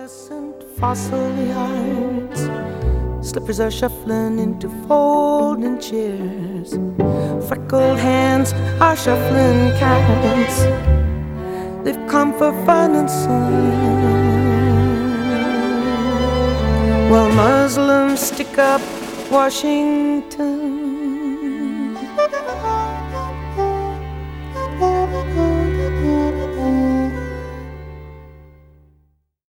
Fluorescent fossil yards, slippers are shuffling into folding chairs. Freckled hands are shuffling cards. They've come for fun and sun, while Muslims stick up Washington.